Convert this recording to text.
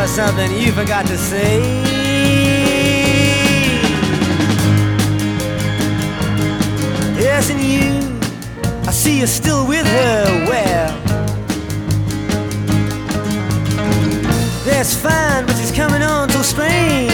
about something you forgot to say. Yes, and you, I see you're still with her. Well, that's fine, but she's coming on so strange.